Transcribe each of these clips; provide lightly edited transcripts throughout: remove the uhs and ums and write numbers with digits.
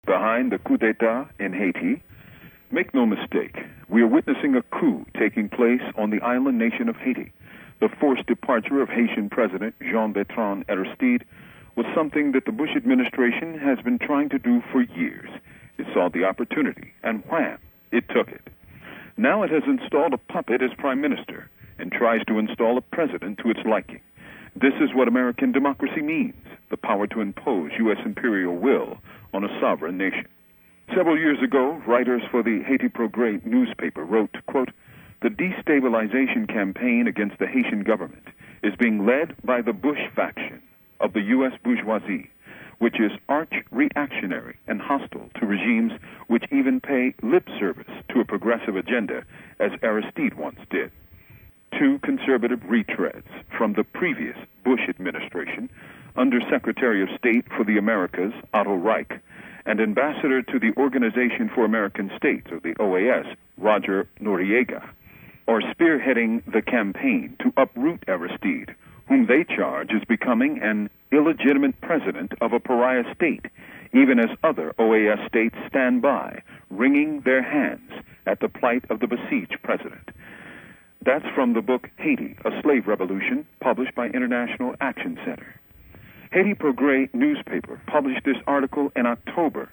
behind the coup d'etat in Haiti. Make no mistake, we are witnessing a coup taking place on the island nation of Haiti. The forced departure of Haitian President Jean-Bertrand Aristide was something that the Bush administration has been trying to do for years. It saw the opportunity, and wham, it took it. Now it has installed a puppet as prime minister and tries to install a president to its liking. This is what American democracy means, the power to impose U.S. imperial will on a sovereign nation. Several years ago, writers for the Haiti Progrès newspaper wrote, quote, "The destabilization campaign against the Haitian government is being led by the Bush faction of the U.S. bourgeoisie, which is arch-reactionary and hostile to regimes which even pay lip service to a progressive agenda, as Aristide once did." Two conservative retreads from the previous Bush administration, Under Secretary of State for the Americas, Otto Reich, and Ambassador to the Organization for American States, or the OAS, Roger Noriega, are spearheading the campaign to uproot Aristide, whom they charge is becoming an illegitimate president of a pariah state, even as other OAS states stand by, wringing their hands at the plight of the besieged president. That's from the book Haiti, A Slave Revolution, published by International Action Center. Haiti Progrès newspaper published this article in October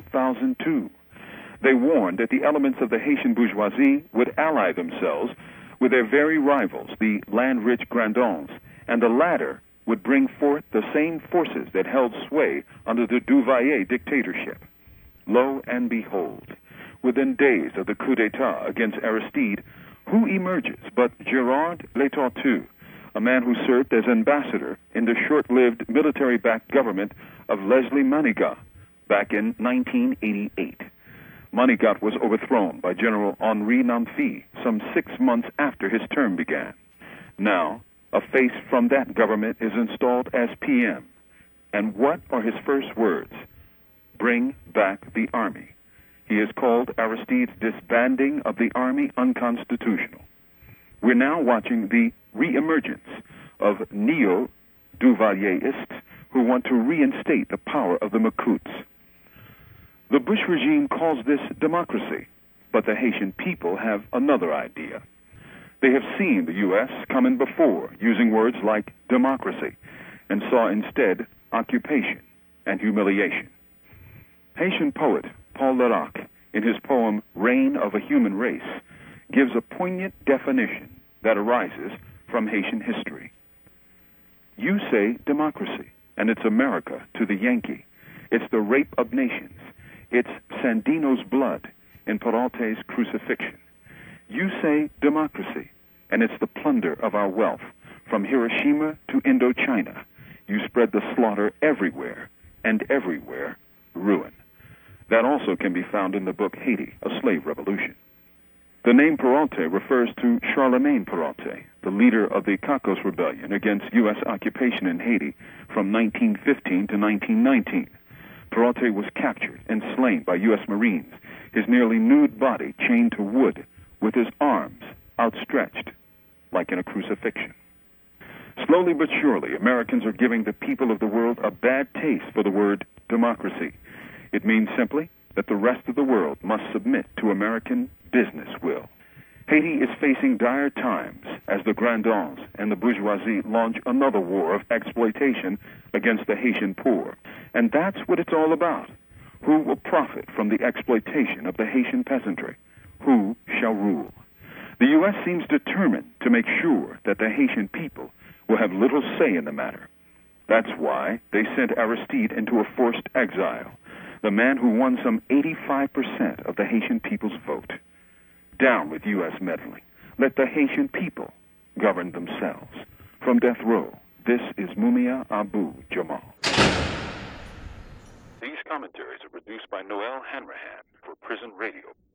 2002. They warned that the elements of the Haitian bourgeoisie would ally themselves with their very rivals, the land-rich Grandons, and the latter would bring forth the same forces that held sway under the Duvalier dictatorship. Lo and behold, within days of the coup d'etat against Aristide, who emerges but Gerard Letortu, a man who served as ambassador in the short-lived military-backed government of Leslie Manigat back in 1988. Manigat was overthrown by General Henri Namfi some 6 months after his term began. Now, a face from that government is installed as PM. And what are his first words? Bring back the army. He has called Aristide's disbanding of the army unconstitutional. We're now watching the reemergence of neo-Duvalierists who want to reinstate the power of the Makouts. The Bush regime calls this democracy, but the Haitian people have another idea. They have seen the U.S. come in before using words like democracy and saw instead occupation and humiliation. Haitian poet Paul Lerac, in his poem Reign of a Human Race, gives a poignant definition that arises from Haitian history. You say democracy, and it's America to the Yankee. It's the rape of nations. It's Sandino's blood in Peralte's crucifixion. You say democracy, and it's the plunder of our wealth, from Hiroshima to Indochina. You spread the slaughter everywhere, and everywhere ruin. That also can be found in the book Haiti, A Slave Revolution. The name Peralta refers to Charlemagne Peralta, the leader of the Cacos Rebellion against U.S. occupation in Haiti from 1915 to 1919. Peralta was captured and slain by U.S. Marines, his nearly nude body chained to wood, with his arms outstretched like in a crucifixion. Slowly but surely, Americans are giving the people of the world a bad taste for the word democracy. It means simply that the rest of the world must submit to American business will. Haiti is facing dire times as the Grandons and the bourgeoisie launch another war of exploitation against the Haitian poor. And that's what it's all about. Who will profit from the exploitation of the Haitian peasantry? Who shall rule? The U.S. seems determined to make sure that the Haitian people will have little say in the matter. That's why they sent Aristide into a forced exile, the man who won some 85% of the Haitian people's vote. Down with U.S. meddling. Let the Haitian people govern themselves. From death row, this is Mumia Abu Jamal. These commentaries are produced by Noel Hanrahan for Prison Radio.